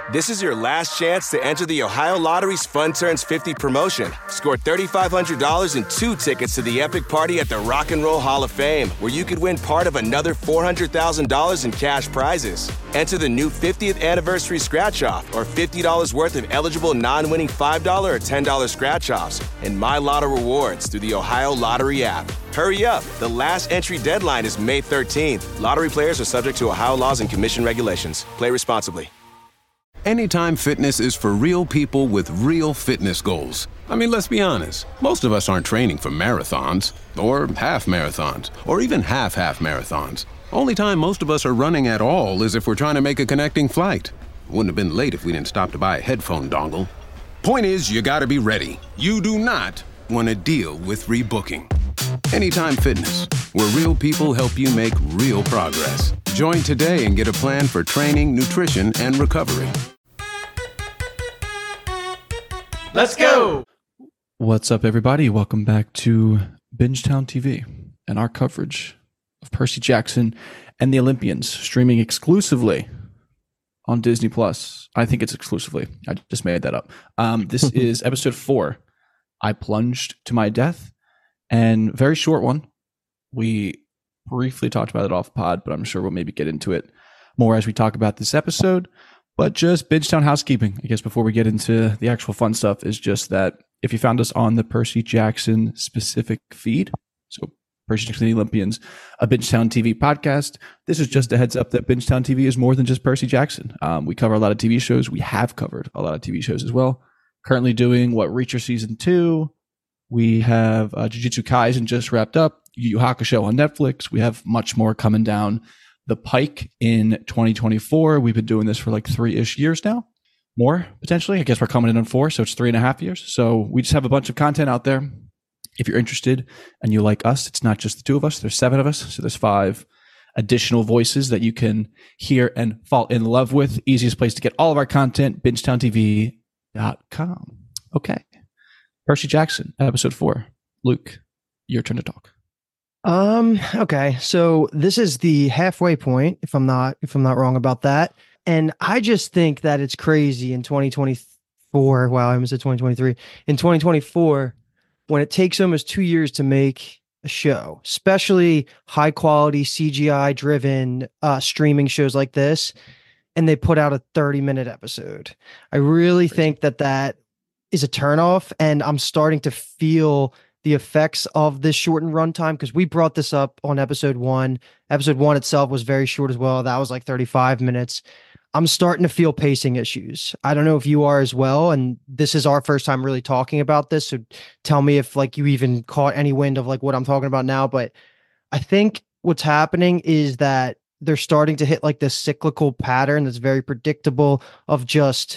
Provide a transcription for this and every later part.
This is your last chance to enter the Ohio Lottery's Fun Turns 50 promotion. Score $3,500 and 2 tickets to the epic party at the Rock and Roll Hall of Fame, where you could win part of another $400,000 in cash prizes. Enter the new 50th anniversary scratch-off or $50 worth of eligible non-winning $5 or $10 scratch-offs and My Lotto rewards through the Ohio Lottery app. Hurry up. The last entry deadline is May 13th. Lottery players are subject to Ohio laws and commission regulations. Play responsibly. Anytime Fitness is for real people with real fitness goals. I mean, let's be honest. Most of us aren't training for marathons or half marathons or even half marathons. Only time most of us are running at all is if we're trying to make a connecting flight. Wouldn't have been late if we didn't stop to buy a headphone dongle. Point is, you gotta be ready. You do not want to deal with rebooking. Anytime Fitness, where real people help you make real progress. Join today and get a plan for training, nutrition, and recovery. Let's go! What's up, everybody? Welcome back to Bingetown TV and our coverage of Percy Jackson and the Olympians, streaming exclusively on Disney+. I think it's exclusively. I just made that up. This is episode 4. I plunged to my death, and very short one. We briefly talked about it off pod, but I'm sure we'll maybe get into it more as we talk about this episode. But just Bingetown housekeeping, I guess, before we get into the actual fun stuff, is just that if you found us on the Percy Jackson specific feed, so Percy Jackson and the Olympians, a Bingetown TV podcast, this is just a heads up that Bingetown TV is more than just Percy Jackson. We cover a lot of TV shows. We have covered a lot of TV shows as well. Currently doing Reacher Season 2. We have Jujutsu Kaisen just wrapped up. Yu Yu Hakusho on Netflix. We have much more coming down the pike in 2024. We've been doing this for like 3-ish years now. More, potentially. I guess we're coming in on 4, so it's 3.5 years. So we just have a bunch of content out there. If you're interested and you like us, it's not just the 2 of us. There's 7 of us. So there's 5 additional voices that you can hear and fall in love with. Easiest place to get all of our content, bingetowntv.com. Okay. Percy Jackson, episode 4. Luke, your turn to talk. Okay. So this is the halfway point, if I'm not wrong about that. And I just think that it's crazy in 2024. Wow, I almost said 2023. In 2024, when it takes almost 2 years to make a show, especially high quality CGI driven streaming shows like this, and they put out a 30-minute episode. I really think that is a turnoff, and I'm starting to feel the effects of this shortened runtime, because we brought this up on episode 1. Episode 1 itself was very short as well. That was like 35 minutes. I'm starting to feel pacing issues. I don't know if you are as well, and this is our first time really talking about this, so tell me if like you even caught any wind of like what I'm talking about now. But I think what's happening is that they're starting to hit like this cyclical pattern that's very predictable of just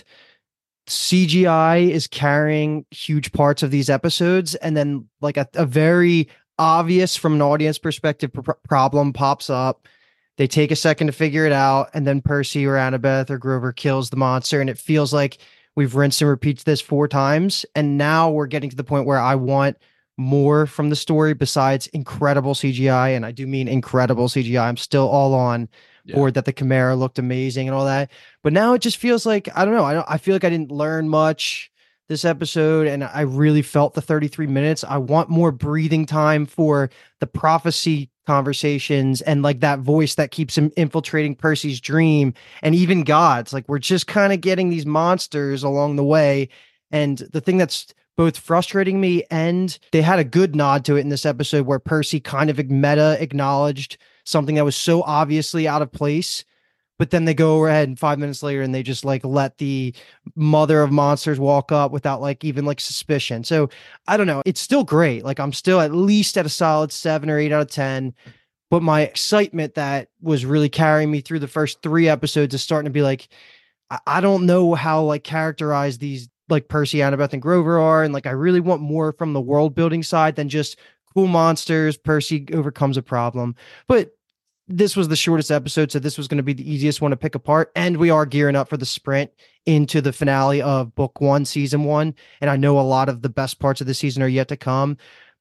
CGI is carrying huge parts of these episodes, and then like a very obvious from an audience perspective problem pops up. They take a second to figure it out, and then Percy or Annabeth or Grover kills the monster, and it feels like we've rinsed and repeated this 4 times, and now we're getting to the point where I want more from the story besides incredible CGI, and I do mean incredible CGI. I'm still all on board that the Chimera looked amazing and all that, but now it just feels like I don't know. I feel like I didn't learn much this episode, and I really felt the 33 minutes. I want more breathing time for the prophecy conversations and like that voice that keeps him infiltrating Percy's dream, and even God's. Like, we're just kind of getting these monsters along the way, and the thing that's both frustrating me, and they had a good nod to it in this episode where Percy kind of meta acknowledged something that was so obviously out of place, but then they go ahead and 5 minutes later and they just like let the mother of monsters walk up without like even like suspicion. So I don't know. It's still great. Like, I'm still at least at a solid 7 or 8 out of 10, but my excitement that was really carrying me through the first 3 episodes is starting to be like, I don't know how like characterize these like Percy, Annabeth, and Grover are. And like, I really want more from the world building side than just cool monsters. Percy overcomes a problem, but this was the shortest episode, so this was going to be the easiest one to pick apart. And we are gearing up for the sprint into the finale of book 1, season 1. And I know a lot of the best parts of the season are yet to come,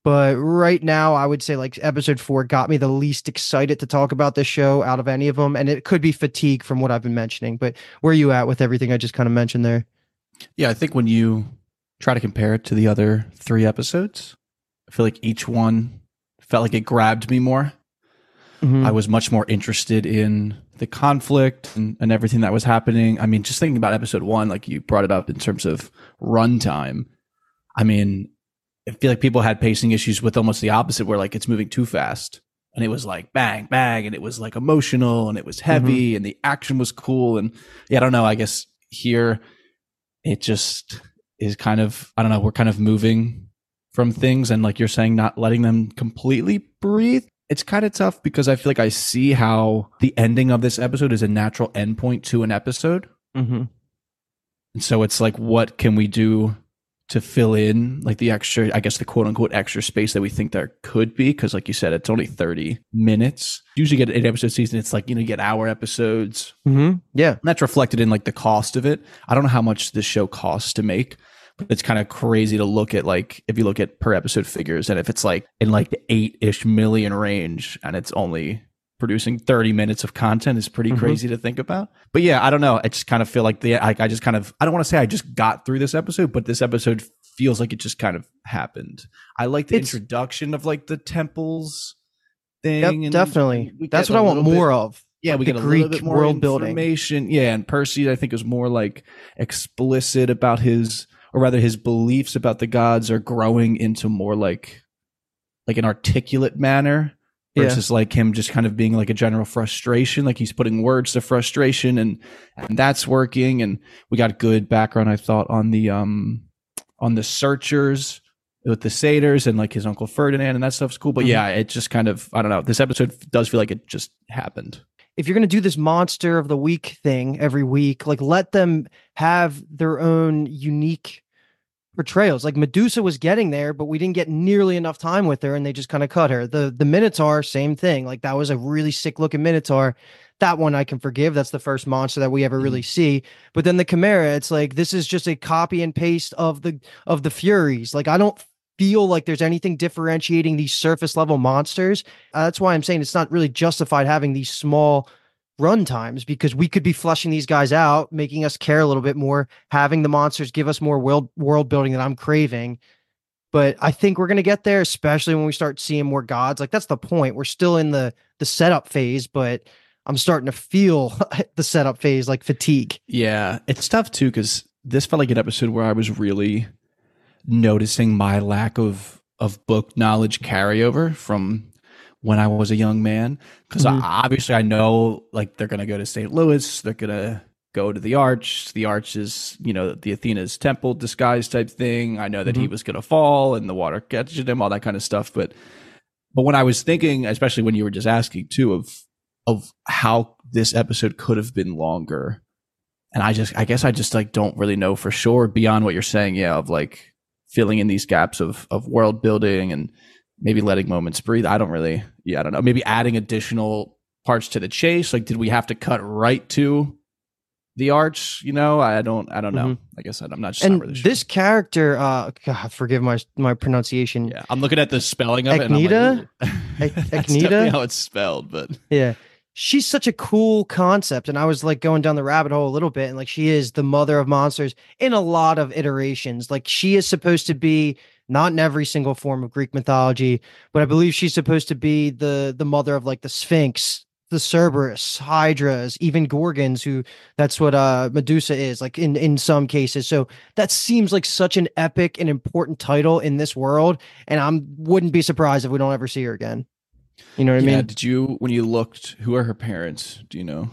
But right now, I would say like episode 4 got me the least excited to talk about this show out of any of them. And it could be fatigue from what I've been mentioning. But where are you at with everything I just kind of mentioned there? Yeah, I think when you try to compare it to the other 3 episodes, I feel like each one felt like it grabbed me more. Mhm. I was much more interested in the conflict and everything that was happening. I mean, just thinking about episode 1, like you brought it up in terms of runtime. I mean, I feel like people had pacing issues with almost the opposite, where like it's moving too fast. And it was like bang, bang, and it was like emotional and it was heavy and the action was cool. And yeah, I don't know. I guess here it just is kind of, I don't know, we're kind of moving from things and like you're saying, not letting them completely breathe. It's kind of tough because I feel like I see how the ending of this episode is a natural endpoint to an episode. Mm-hmm. And so it's like, what can we do to fill in like the extra, I guess the quote unquote extra space that we think there could be? Because like you said, it's only 30 minutes. Usually get an 8-episode season. It's like, you know, you get hour episodes. Mm-hmm. Yeah. And that's reflected in like the cost of it. I don't know how much this show costs to make, but it's kind of crazy to look at, like, if you look at per episode figures, and if it's like in like the 8-ish million range and it's only producing 30 minutes of content, is pretty crazy to think about. But yeah, I don't know. I just kind of feel like I just kind of, I don't want to say I just got through this episode, but this episode feels like it just kind of happened. I like the introduction of like the temples thing. Yep, and definitely. That's what I want more of. Yeah, like we the get a Greek little bit more world building. information. Yeah, and Percy, I think, is more like explicit about his, or rather his beliefs about the gods are growing into more like an articulate manner versus like him just kind of being like a general frustration. Like he's putting words to frustration, and that's working. And we got good background, I thought, on the searchers with the satyrs and like his uncle Ferdinand, and that stuff's cool. But yeah, it just kind of, I don't know. This episode does feel like it just happened. If you're going to do this monster of the week thing every week, like let them have their own unique portrayals. Like Medusa was getting there, but we didn't get nearly enough time with her and they just kind of cut her. The Minotaur, same thing. Like that was a really sick looking Minotaur. That one I can forgive. That's the first monster that we ever really see. But then the Chimera, it's like this is just a copy and paste of the Furies. Like I don't feel like there's anything differentiating these surface level monsters. That's why I'm saying it's not really justified having these small run times, because we could be fleshing these guys out, making us care a little bit more, having the monsters give us more world building that I'm craving. But I think we're going to get there, especially when we start seeing more gods. Like that's the point. We're still in the setup phase, but I'm starting to feel the setup phase, like fatigue. Yeah, it's tough too, because this felt like an episode where I was really noticing my lack of book knowledge carryover from when I was a young man. Because obviously I know like they're going to go to St. Louis, they're going to go to the Arch. The Arch is, you know, the Athena's temple disguise type thing. I know that he was going to fall and the water catches him, all that kind of stuff. But when I was thinking, especially when you were just asking too, of how this episode could have been longer, and I guess I just like don't really know for sure beyond what you're saying. Yeah, of like filling in these gaps of world building and maybe letting moments breathe. I don't know. Maybe adding additional parts to the chase. Like, did we have to cut right to the Arch? You know, I don't know. I guess I'm not just and not really sure. This character, God, forgive my pronunciation. Yeah, I'm looking at the spelling of Eknita? it. And I'm like, that's Eknita? definitely how it's spelled, but Yeah. She's such a cool concept. And I was like going down the rabbit hole a little bit. And like, she is the mother of monsters in a lot of iterations. Like she is supposed to be not in every single form of Greek mythology, but I believe she's supposed to be the mother of like the Sphinx, the Cerberus, Hydras, even Gorgons, who that's what Medusa is like in some cases. So that seems like such an epic and important title in this world. And I wouldn't be surprised if we don't ever see her again. You know what I mean? Did you, when you looked, who are her parents? Do you know?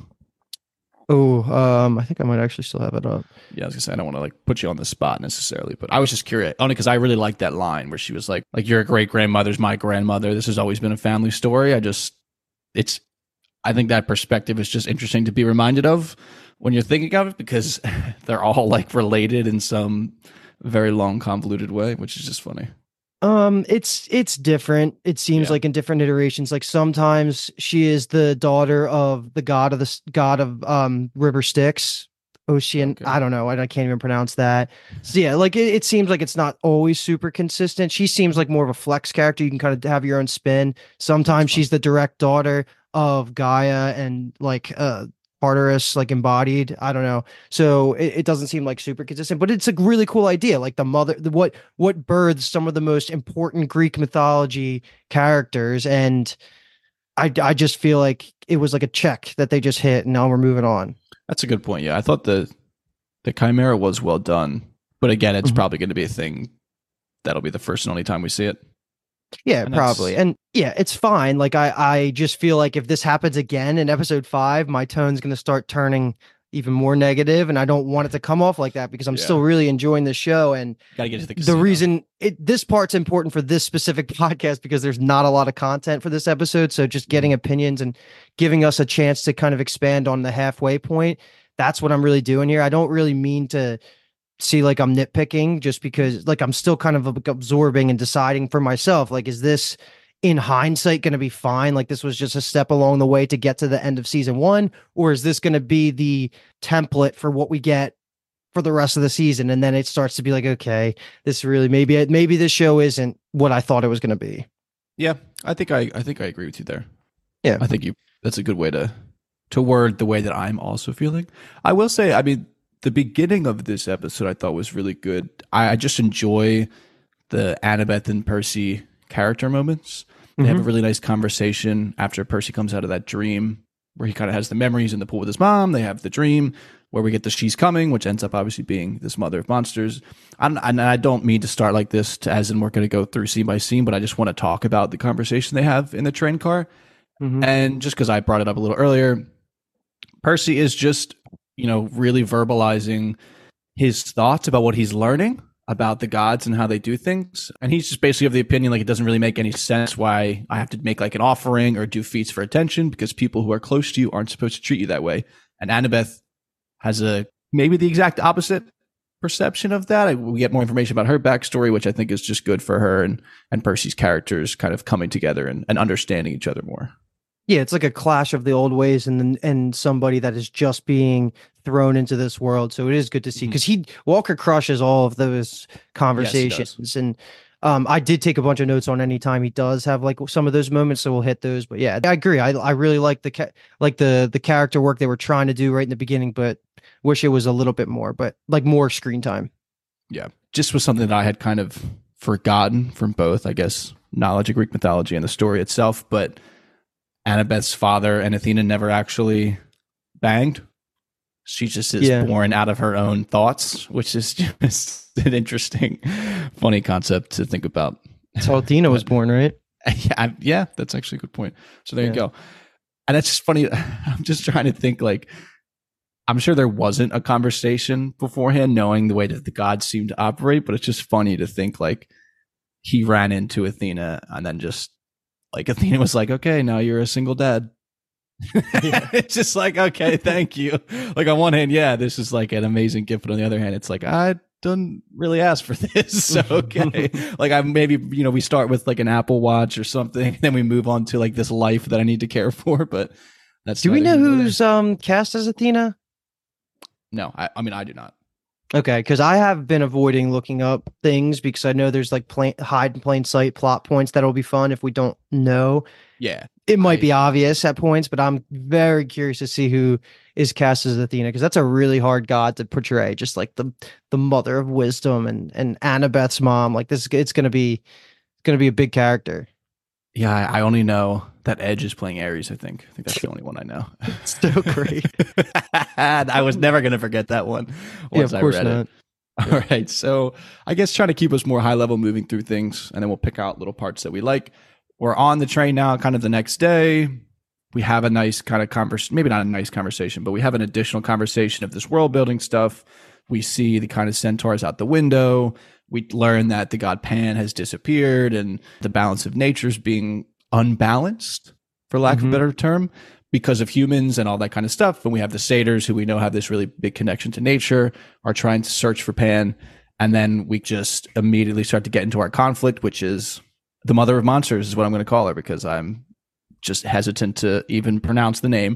Oh, I think I might actually still have it up. Yeah, I was gonna say, I don't want to like put you on the spot necessarily, but I was just curious, only because I really liked that line where she was like your great grandmother's my grandmother. This has always been a family story. I think that perspective is just interesting to be reminded of when you're thinking of it, because they're all like related in some very long, convoluted way, which is just funny. It's different. It seems like in different iterations. Like sometimes she is the daughter of the god of river Styx, Ocean. Okay. I don't know. I can't even pronounce that. So yeah, like it seems like it's not always super consistent. She seems like more of a flex character. You can kind of have your own spin. Sometimes she's the direct daughter of Gaia and like Tartarus, like embodied. I don't know. So it doesn't seem like super consistent, but it's a really cool idea. Like the mother, what births some of the most important Greek mythology characters, and I just feel like it was like a check that they just hit, and now we're moving on. That's a good point. Yeah, I thought the Chimera was well done, but again, it's probably going to be a thing that'll be the first and only time we see it. Yeah, probably. And yeah, it's fine. Like I just feel like if this happens again in episode 5, my tone's going to start turning even more negative, and I don't want it to come off like that because I'm still really enjoying the show. And gotta get to the casino. The reason this part's important for this specific podcast because there's not a lot of content for this episode. So just getting opinions and giving us a chance to kind of expand on the halfway point. That's what I'm really doing here. I don't really mean to see like I'm nitpicking just because like I'm still kind of absorbing and deciding for myself. Like, is this in hindsight going to be fine? Like this was just a step along the way to get to the end of season 1, or is this going to be the template for what we get for the rest of the season? And then it starts to be like, okay, this really, maybe this show isn't what I thought it was going to be. Yeah. I think I agree with you there. Yeah. I think that's a good way to word the way that I'm also feeling. I will say, I mean, the beginning of this episode I thought was really good. I just enjoy the Annabeth and Percy character moments. They have a really nice conversation after Percy comes out of that dream where he kind of has the memories in the pool with his mom. They have the dream where we get the She's Coming, which ends up obviously being this mother of monsters. And I don't mean to start like this as in we're going to go through scene by scene, but I just want to talk about the conversation they have in the train car. And just because I brought it up a little earlier, Percy is just, really verbalizing his thoughts about what he's learning about the gods and how they do things. And he's just basically of the opinion, like, it doesn't really make any sense why I have to make like an offering or do feats for attention because people who are close to you aren't supposed to treat you that way. And Annabeth has maybe the exact opposite perception of that. We get more information about her backstory, which I think is just good for her and Percy's characters kind of coming together and understanding each other more. Yeah, it's like a clash of the old ways and somebody that is just being thrown into this world. So it is good to see because Walker crushes all of those conversations. Yes, and I did take a bunch of notes on any time he does have like some of those moments, so we'll hit those. But yeah, I agree. I really like the character work they were trying to do right in the beginning, but wish it was a little bit more, but like more screen time. Yeah, just was something that I had kind of forgotten from both, I guess, knowledge of Greek mythology and the story itself, but Annabeth's father and Athena never actually banged. She just is born out of her own thoughts, which is just an interesting, funny concept to think about. That's how Athena was born, right? Yeah, that's actually a good point. So there you go. And that's just funny. I'm just trying to think, like, I'm sure there wasn't a conversation beforehand knowing the way that the gods seem to operate, but it's just funny to think, like, he ran into Athena and then just, like, Athena was like, okay, now you're a single dad. It's just like, okay, thank you. Like, on one hand, yeah, this is like an amazing gift, but on the other hand, it's like, I didn't really ask for this. So, okay. Like, I maybe, we start with like an Apple Watch or something, then we move on to like this life that I need to care for. But that's. Do we know who's cast as Athena? No, I mean, I do not. Okay, because I have been avoiding looking up things because I know there's like hide in plain sight plot points that'll be fun if we don't know. Yeah. It might be obvious at points, but I'm very curious to see who is cast as Athena because that's a really hard god to portray, just like the mother of wisdom and Annabeth's mom. Like this, it's gonna be a big character. Yeah, I only know that Edge is playing Ares. I think that's the only one I know. It's so great. I was never gonna forget that one. Yeah, of course not. All right, so I guess trying to keep us more high level moving through things, and then we'll pick out little parts that we like. We're on the train now, kind of the next day. We have a nice kind of conversation, maybe not a nice conversation, but we have an additional conversation of this world building stuff. We see the kind of centaurs out the window. We learn that the god Pan has disappeared and the balance of nature is being unbalanced, for lack of a better term, because of humans and all that kind of stuff. And we have the satyrs, who we know have this really big connection to nature, are trying to search for Pan. And then we just immediately start to get into our conflict, which is the mother of monsters is what I'm going to call her because I'm just hesitant to even pronounce the name.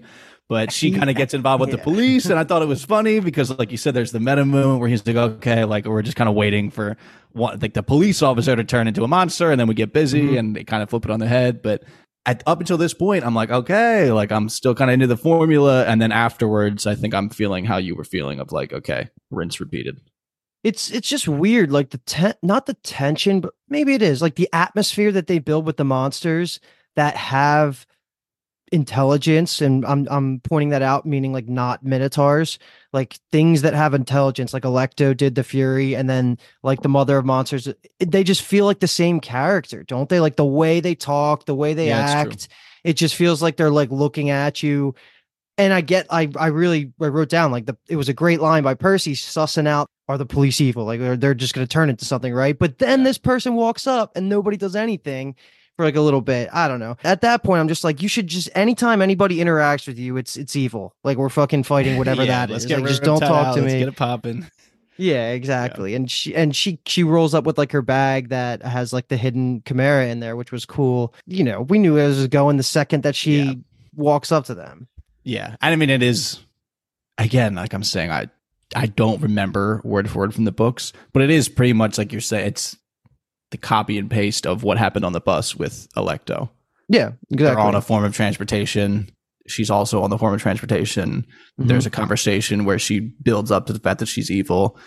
but she kind of gets involved with the police, and I thought it was funny because, like you said, there's the meta moment where he's like, okay, like we're just kind of waiting for like the police officer to turn into a monster, and then we get busy and they kind of flip it on the head. But up until this point, I'm like, okay, like I'm still kind of into the formula, and then afterwards, I think I'm feeling how you were feeling of like, okay, rinse repeated. It's just weird, like not the tension, but maybe it is like the atmosphere that they build with the monsters that have intelligence, and I'm pointing that out, meaning like not minotaurs, like things that have intelligence, like Electo did the Fury, and then like the Mother of Monsters. They just feel like the same character, don't they? Like the way they talk, the way they act, it just feels like they're like looking at you. And I wrote down like it was a great line by Percy sussing out, are the police evil? Like they're just going to turn into something, right? But then this person walks up and nobody does anything for like a little bit. I don't know. At that point, I'm just like, you should just, anytime anybody interacts with you, it's evil. Like we're fucking fighting whatever that is. Like, just don't talk to me. Let's get it popping. Yeah, exactly. Yeah. And she rolls up with like her bag that has like the hidden chimera in there, which was cool. You know, we knew it was going the second that she walks up to them. Yeah. I mean, it is, again, like I'm saying, I don't remember word for word from the books, but it is pretty much like you're saying, it's the copy and paste of what happened on the bus with Electo. Yeah, exactly. They're on a form of transportation. She's also on the form of transportation. Mm-hmm. There's a conversation where she builds up to the fact that she's evil.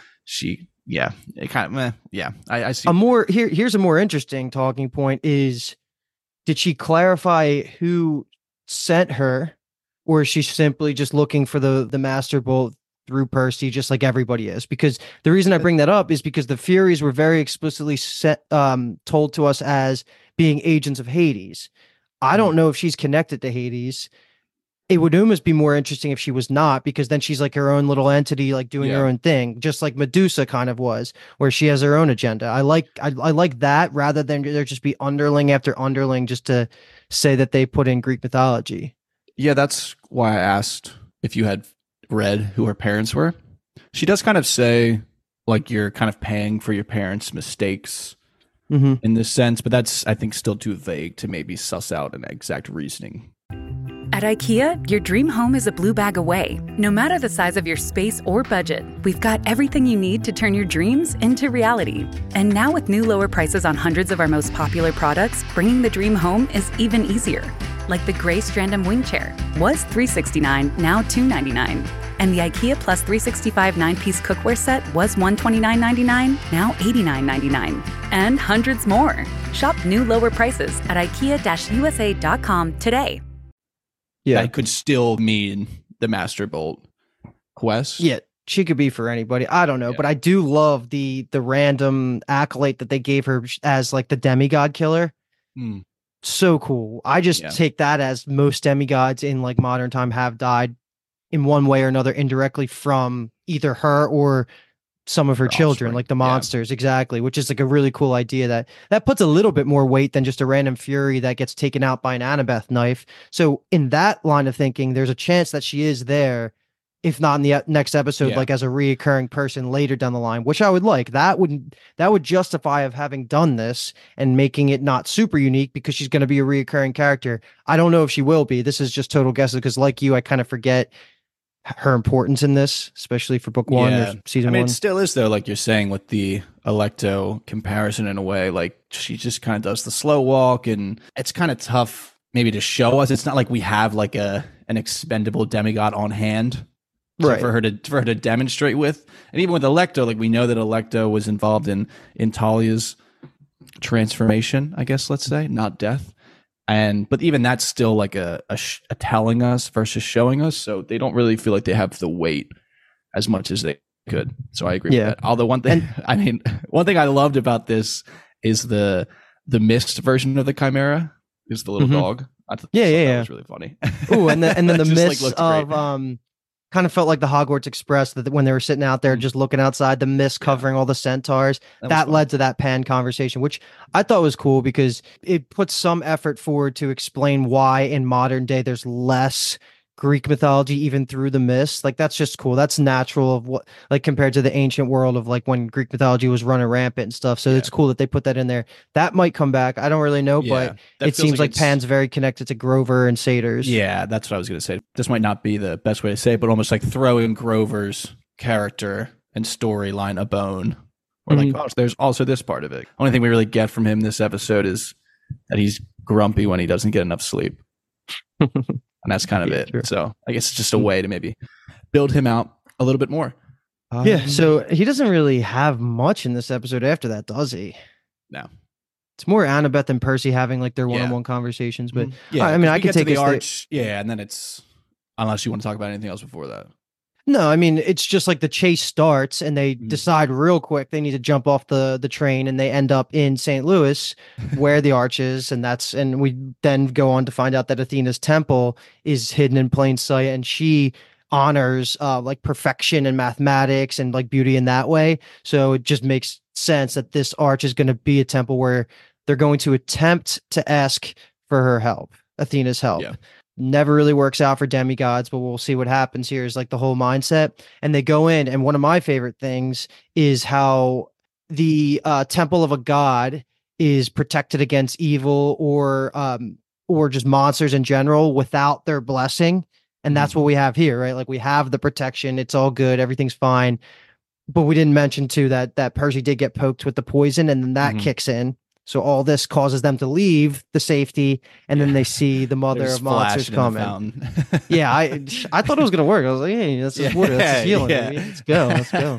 It kind of, I see. Here's a more interesting talking point is, did she clarify who sent her, or is she simply just looking for the Master Bolt through Percy, just like everybody is? Because the reason I bring that up is because the Furies were very explicitly told to us as being agents of Hades. I don't know if she's connected to Hades. It would almost be more interesting if she was not, because then she's like her own little entity, like doing her own thing, just like Medusa kind of was, where she has her own agenda. I like that rather than there just be underling after underling just to say that they put in Greek mythology. Yeah, that's why I asked if you had read who her parents were. She does kind of say like you're kind of paying for your parents' mistakes in this sense, but that's, I think, still too vague to maybe suss out an exact reasoning. At IKEA, your dream home is a blue bag away. No matter the size of your space or budget, we've got everything you need to turn your dreams into reality. And now with new lower prices on hundreds of our most popular products, bringing the dream home is even easier. Like the gray Strandom wing chair was $369, now $299. And the IKEA Plus 365 9-piece cookware set was $129.99, now $89.99. And hundreds more. Shop new lower prices at IKEA-USA.com today. Yeah, that could still mean the Master Bolt quest. Yeah, she could be for anybody. I don't know, but I do love the random accolade that they gave her as like the demigod killer. So cool. I just take that as most demigods in like modern time have died in one way or another indirectly from either her or some of her children, like the monsters. Exactly. Which is like a really cool idea that puts a little bit more weight than just a random Fury that gets taken out by an Annabeth knife. So in that line of thinking, there's a chance that she is there, if not in the next episode, like as a reoccurring person later down the line, which I would like. That would justify of having done this and making it not super unique because she's going to be a reoccurring character. I don't know if she will be. This is just total guesses because like you, I kind of forget her importance in this, especially for book one or season one. It still is though, like you're saying with the Electo comparison in a way, like she just kind of does the slow walk and it's kind of tough maybe to show us. It's not like we have like an expendable demigod on hand. Right. For her to demonstrate with. And even with Electo, like we know that Electo was involved in Talia's transformation, I guess, let's say, not death. But even that's still like a telling us versus showing us. So they don't really feel like they have the weight as much as they could. So I agree with that. Although one thing I loved about this is the mist version of the Chimera is the little dog. I thought that was really funny. Ooh, and then the mist of kind of felt like the Hogwarts Express that when they were sitting out there just looking outside, the mist covering all the centaurs. That led to that Pan conversation, which I thought was cool because it puts some effort forward to explain why in modern day there's less Greek mythology even through the mist. Like that's just cool. That's natural of what, like, compared to the ancient world of like when Greek mythology was running rampant and stuff. So it's cool that they put that in there. That might come back. I don't really know, but it seems like Pan's very connected to Grover and satyrs. Yeah, that's what I was going to say. This might not be the best way to say it, but almost like throwing Grover's character and storyline a bone. Or like, oh, there's also this part of it. Only thing we really get from him this episode is that he's grumpy when he doesn't get enough sleep. And that's kind of it. True. So I guess it's just a way to maybe build him out a little bit more. Yeah. So he doesn't really have much in this episode after that, does he? No. It's more Annabeth and Percy having like their one-on-one conversations. But I mean, I could take the arch. Yeah. And then it's, unless you want to talk about anything else before that. No, I mean, it's just like the chase starts and they decide real quick they need to jump off the train, and they end up in St. Louis where the arch is. And we then go on to find out that Athena's temple is hidden in plain sight, and she honors like perfection in mathematics and like beauty in that way. So it just makes sense that this arch is going to be a temple where they're going to attempt to ask for her help, Athena's help. Yeah. Never really works out for demigods, but we'll see what happens here is like the whole mindset. And they go in, and one of my favorite things is how the temple of a god is protected against evil or just monsters in general without their blessing. And that's what we have here, right? Like we have the protection. It's all good. Everything's fine. But we didn't mention too that Percy did get poked with the poison, and then that kicks in. So all this causes them to leave the safety, and then they see the mother of monsters coming. Yeah, I thought it was gonna work. I was like, hey, that's just water, that's just healing. Yeah. I mean, let's go.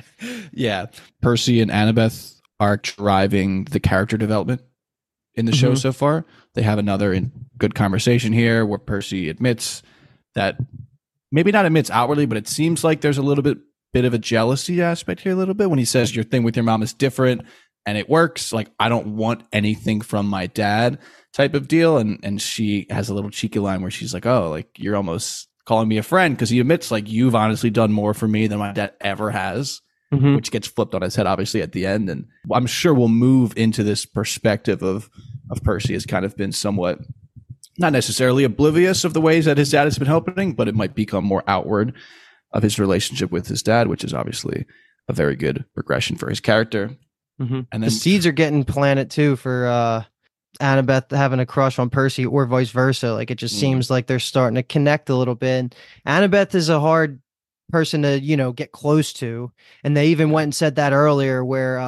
Yeah, Percy and Annabeth are driving the character development in the show so far. They have another good conversation here where Percy admits that, maybe not admits outwardly, but it seems like there's a little bit of a jealousy aspect here a little bit when he says your thing with your mom is different. And it works. Like, I don't want anything from my dad type of deal. And she has a little cheeky line where she's like, oh, like you're almost calling me a friend, because he admits like you've honestly done more for me than my dad ever has, which gets flipped on his head obviously at the end. And I'm sure we'll move into this perspective of Percy has kind of been somewhat not necessarily oblivious of the ways that his dad has been helping, but it might become more outward of his relationship with his dad, which is obviously a very good progression for his character. And then the seeds are getting planted too for Annabeth having a crush on Percy, or vice versa. Like it just seems like they're starting to connect a little bit. And Annabeth is a hard person to, get close to. And they even went and said that earlier where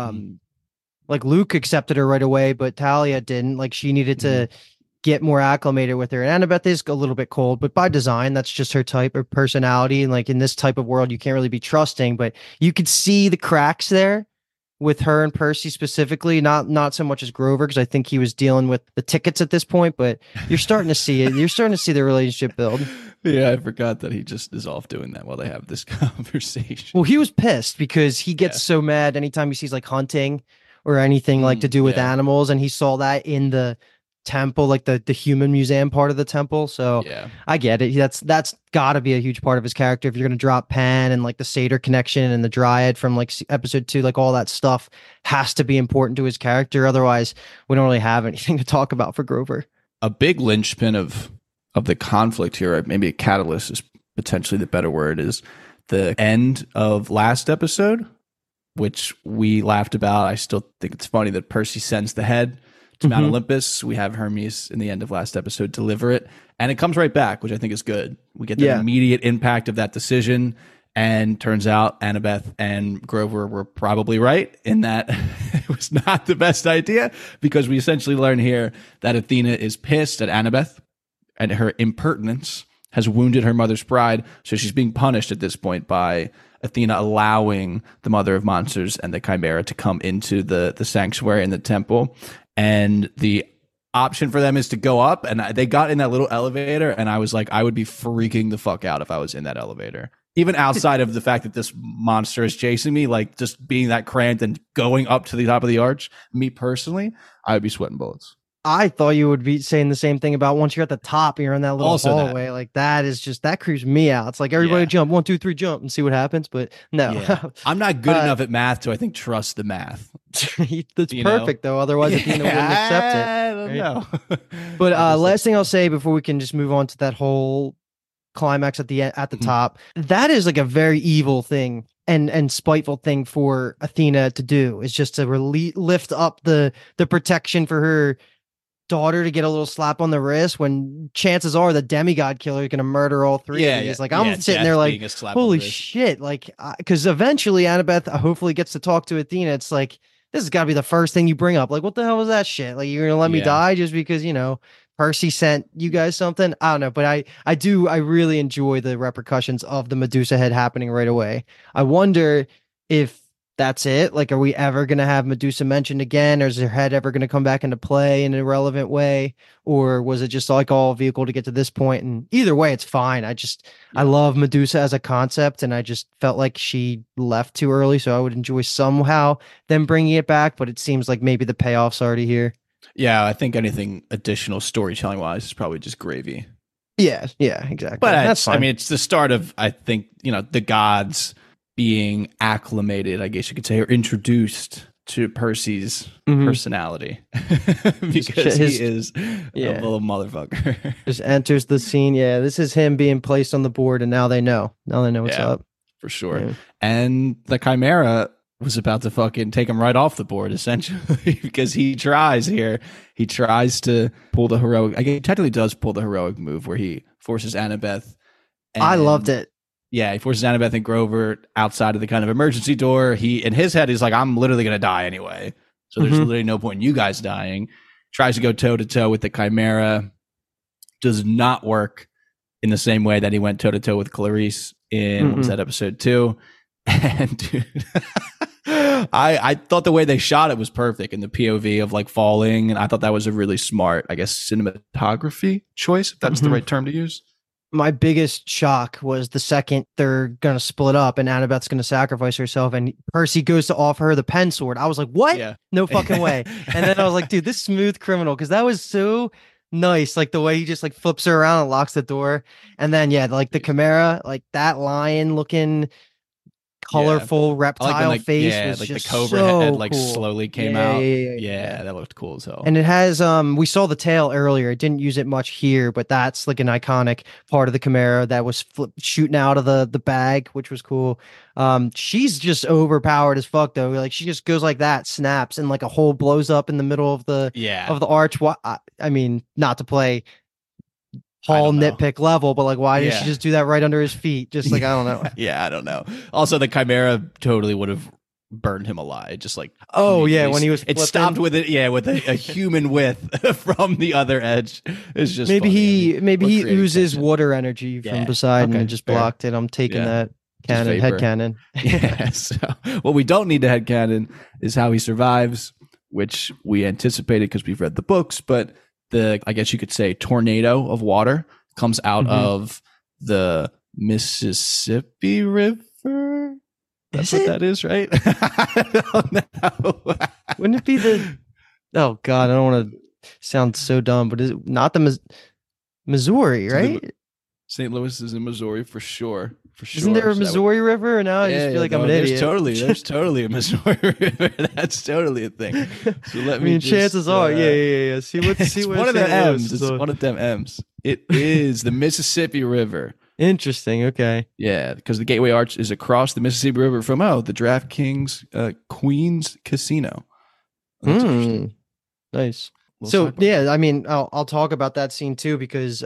like Luke accepted her right away, but Talia didn't. Like she needed to get more acclimated with her. And Annabeth is a little bit cold, but by design, that's just her type of personality. And like in this type of world, you can't really be trusting, but you could see the cracks there with her and Percy specifically, not so much as Grover, because I think he was dealing with the tickets at this point, but you're starting to see it. You're starting to see the relationship build. Yeah, I forgot that he just is off doing that while they have this conversation. Well, he was pissed because he gets so mad anytime he sees like hunting or anything like to do with animals, and he saw that in the temple, like the human museum part of the temple. So I get it. That's got to be a huge part of his character. If you're going to drop Pan and like the satyr connection and the dryad from like episode 2, like all that stuff has to be important to his character. Otherwise, we don't really have anything to talk about for Grover. A big linchpin of the conflict here, or maybe a catalyst is potentially the better word, is the end of last episode, which we laughed about. I still think it's funny that Percy sends the head to Mount Olympus. We have Hermes in the end of last episode deliver it, and it comes right back, which I think is good. We get the immediate impact of that decision, and turns out Annabeth and Grover were probably right in that it was not the best idea, because we essentially learn here that Athena is pissed at Annabeth and her impertinence has wounded her mother's pride, so she's being punished at this point by Athena allowing the mother of monsters and the Chimera to come into the sanctuary in the temple. And the option for them is to go up, and they got in that little elevator, and I was like, I would be freaking the fuck out if I was in that elevator. Even outside of the fact that this monster is chasing me, like just being that cramped and going up to the top of the arch, me personally, I would be sweating bullets. I thought you would be saying the same thing about once you're at the top, you're in that little hallway. Like that is just, that creeps me out. It's like everybody jump 1, 2, 3, jump and see what happens. But no, I'm not good enough at math to, I think, trust the math. That's perfect though. Otherwise, Athena wouldn't accept it. I don't know. But last thing I'll say before we can just move on to that whole climax at the Mhm. top. That is like a very evil thing and spiteful thing for Athena to do, is just to lift up the protection for her daughter to get a little slap on the wrist, when chances are the demigod killer is going to murder all three of these. Like, I'm sitting there like, holy shit. Like, because eventually Annabeth hopefully gets to talk to Athena. It's like, this has got to be the first thing you bring up. Like, what the hell was that shit? Like, you're going to let me die just because, Percy sent you guys something? I don't know, but I really enjoy the repercussions of the Medusa head happening right away. I wonder if that's it. Like, are we ever going to have Medusa mentioned again? Or is her head ever going to come back into play in a relevant way? Or was it just like all vehicle to get to this point? And either way, it's fine. I love Medusa as a concept, and I just felt like she left too early. So I would enjoy somehow them bringing it back, but it seems like maybe the payoff's already here. Yeah, I think anything additional storytelling wise is probably just gravy. Yeah, exactly. But that's fine. I mean, it's the start of, I think, the gods being acclimated, I guess you could say, or introduced to Percy's personality, because he is a little motherfucker. Just enters the scene. Yeah, this is him being placed on the board, and now they know. Now they know what's up. For sure. Yeah. And the Chimera was about to fucking take him right off the board, essentially, because he tries to pull the heroic, I guess he technically does pull the heroic move where he forces Annabeth. I loved it. Yeah, he forces Annabeth and Grover outside of the kind of emergency door. He, in his head, he's like, I'm literally going to die anyway. So there's literally no point in you guys dying. Tries to go toe-to-toe with the Chimera. Does not work in the same way that he went toe-to-toe with Clarice in, what was that, episode 2? And dude, I thought the way they shot it was perfect in the POV of like falling. And I thought that was a really smart, I guess, cinematography choice, if that's the right term to use. My biggest shock was the second they're going to split up and Annabeth's going to sacrifice herself and Percy goes to offer her the pen sword. I was like, what? Yeah. No fucking way. And then I was like, dude, this smooth criminal. Cause that was so nice. Like the way he just like flips her around and locks the door. And then, like the Chimera, like that lion looking colorful reptile face was like just the cobra so head like cool. slowly came out. Yeah, that looked cool as hell. And it has we saw the tail earlier. It didn't use it much here, but that's like an iconic part of the Chimera that was shooting out of the bag, which was cool. She's just overpowered as fuck though. Like she just goes like that, snaps, and like a hole blows up in the middle of the arch. I mean, not to play Paul nitpick level, but like, why didn't she just do that right under his feet? Just like, I don't know. I don't know. Also, the Chimera totally would have burned him alive. Just like, when he was flipping. It stopped with it. With a human width from the other edge. It's just maybe funny. he oozes water energy from Poseidon and just blocked it. I'm taking that head canon. So what we don't need to head canon is how he survives, which we anticipated because we've read the books, but I guess you could say, tornado of water comes out of the Mississippi River. That's what that is, right? I don't know. Wouldn't it be oh God, I don't want to sound so dumb, but is it not the Missouri, right? St. Louis is in Missouri for sure. Isn't there a Missouri River? And now I just feel like I'm an idiot. There's totally a Missouri River. That's totally a thing. So let me. Chances are, See what one of the M's. It's one of them M's. It is the Mississippi River. Interesting. Okay. Yeah, because the Gateway Arch is across the Mississippi River from the DraftKings Queens Casino. That's interesting. Nice. So I mean, I'll talk about that scene too because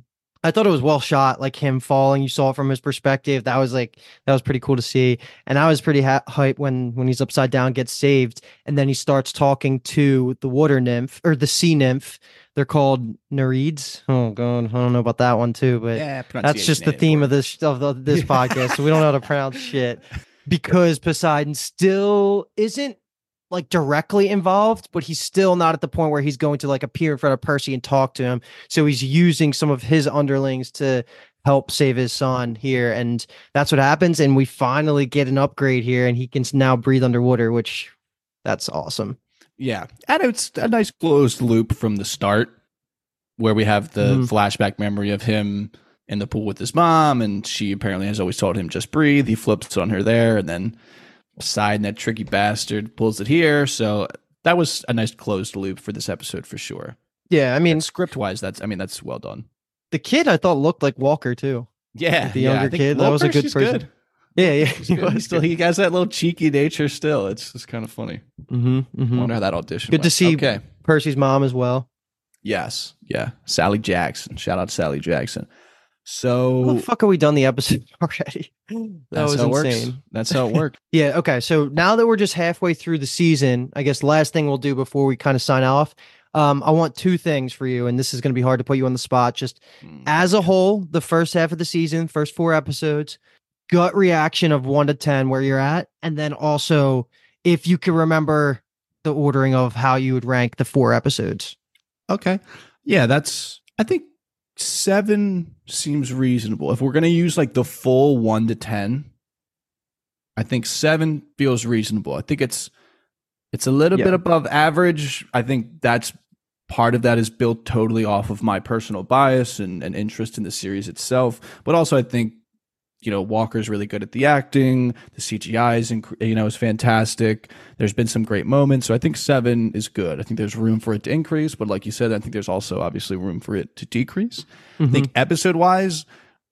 I thought it was well shot, like him falling. You saw it from his perspective. That was pretty cool to see. And I was pretty hyped when he's upside down, gets saved, and then he starts talking to the water nymph or the sea nymph. They're called Nereids. Oh God, I don't know about that one too, but that's just the theme of this podcast. So we don't know how to pronounce shit because Poseidon still isn't like directly involved, but he's still not at the point where he's going to like appear in front of Percy and talk to him. So he's using some of his underlings to help save his son here. And that's what happens. And we finally get an upgrade here and he can now breathe underwater, which that's awesome. Yeah. And it's a nice closed loop from the start where we have the flashback memory of him in the pool with his mom. And she apparently has always told him just breathe. He flips on her there. And then Poseidon, that tricky bastard, pulls it here. So that was a nice closed loop for this episode for sure. Yeah, I mean, script wise, that's well done. The kid I thought looked like Walker too. Yeah, the younger I think kid. That was a good Percy's person. good. Yeah. He has that little cheeky nature still. It's just kind of funny. Mm-hmm. I wonder how that audition Good went. to see Okay. Percy's mom as well. Yes. Yeah. Sally Jackson. Shout out to Sally Jackson. How So the fuck have we done the episode already? That was how it insane. works. That's how it worked. Yeah. Okay. So now that we're just halfway through the season, I guess last thing we'll do before we kind of sign off. I want two things for you, and this is going to be hard to put you on the spot. Just as a whole, the first half of the season, first 4 episodes, gut reaction of 1 to 10 where you're at, and then also if you can remember the ordering of how you would rank the 4 episodes. Okay. Yeah, I think 7 seems reasonable. If we're going to use like the full 1 to 10, I think 7 feels reasonable. I think it's a little bit above average. I think that's part of that is built totally off of my personal bias and interest in the series itself. But also I think, Walker's really good at the acting. The CGI is fantastic. There's been some great moments. So I think 7 is good. I think there's room for it to increase. But like you said, I think there's also obviously room for it to decrease. I think episode wise,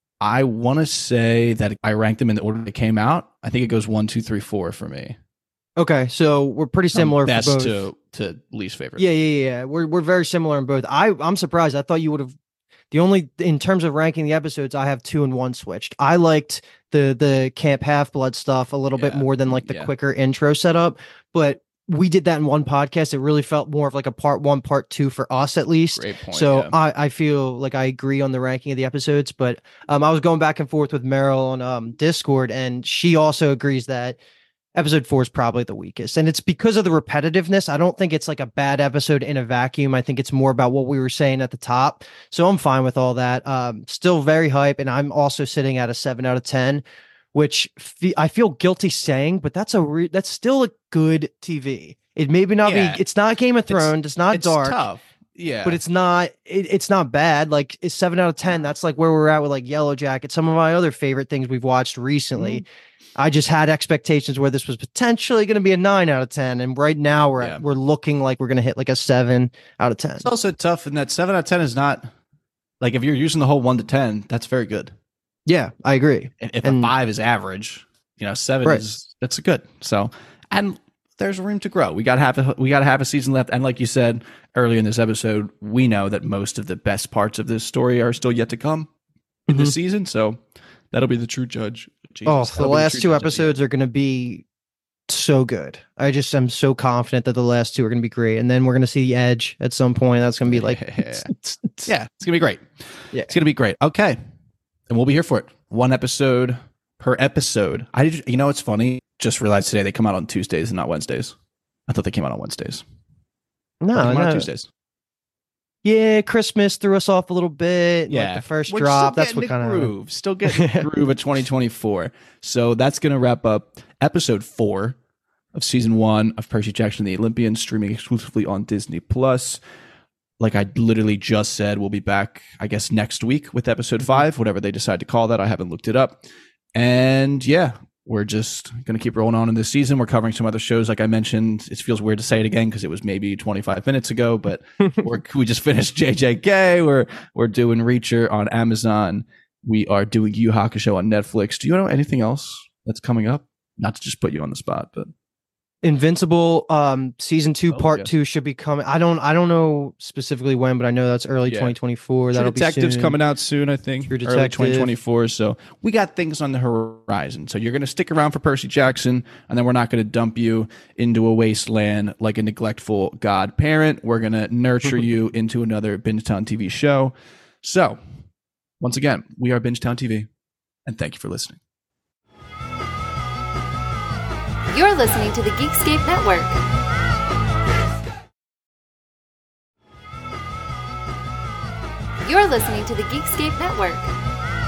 I want to say that I ranked them in the order they came out. I think it goes 1, 2, 3, 4 for me. Okay, so we're pretty similar Best for both. to least favorite. Yeah. We're very similar in both. I'm surprised. I thought you would have. The only in terms of ranking the episodes, I have 2 and 1 switched. I liked the Camp Half-Blood stuff a little bit more than like the quicker intro setup, but we did that in one podcast. It really felt more of like a part 1, part 2 for us at least. Great point, so I feel like I agree on the ranking of the episodes, but I was going back and forth with Meryl on Discord, and she also agrees that episode 4 is probably the weakest, and it's because of the repetitiveness. I don't think it's like a bad episode in a vacuum. I think it's more about what we were saying at the top. So I'm fine with all that. Still very hype, and I'm also sitting at a 7 out of 10, which I feel guilty saying, but that's still a good TV. It maybe not be. It's not Game of Thrones. It's not dark. Tough. Yeah, but it's not. It's not bad. Like it's 7 out of 10. That's like where we're at with like Yellow Jacket. Some of my other favorite things we've watched recently. I just had expectations where this was potentially going to be a 9 out of 10. And right now we're looking like we're going to hit like a 7 out of 10. It's also tough in that 7 out of 10 is not like, if you're using the whole 1 to 10, that's very good. Yeah, I agree. If a 5 is average, 7 that's good. So, and there's room to grow. We got to have a season left. And like you said earlier in this episode, we know that most of the best parts of this story are still yet to come in this season. So that'll be the true judge. Jesus, the last 2 episodes are going to be so good. I just am so confident that the last 2 are going to be great. And then we're going to see the Edge at some point. That's going to be like, it's going to be great. Yeah, it's going to be great. Okay. And we'll be here for it. 1 episode per episode. It's funny. Just realized today they come out on Tuesdays and not Wednesdays. I thought they came out on Wednesdays. No, on Tuesdays. Yeah, Christmas threw us off a little bit. Yeah, like the first drop. That's what kind of still getting the groove of 2024. So that's going to wrap up episode 4 of season 1 of Percy Jackson and the Olympians, streaming exclusively on Disney Plus. Like I literally just said, we'll be back, I guess, next week with episode 5, whatever they decide to call that. I haven't looked it up. And yeah, we're just going to keep rolling on in this season. We're covering some other shows. Like I mentioned, it feels weird to say it again because it was maybe 25 minutes ago, but we just finished JJK. We're doing Reacher on Amazon. We are doing Yu Hakusho on Netflix. Do you know anything else that's coming up? Not to just put you on the spot, but Invincible season 2 part 2 should be coming. I don't know specifically when, but I know that's early 2024. That'll Detective's be soon. coming out soon, I think. True early 2024. So we got things on the horizon. So you're going to stick around for Percy Jackson, and then we're not going to dump you into a wasteland like a neglectful godparent. We're going to nurture you into another Bingetown TV show. So once again, we are Bingetown TV, and thank you for listening. You're listening to the Geekscape Network. You're listening to the Geekscape Network.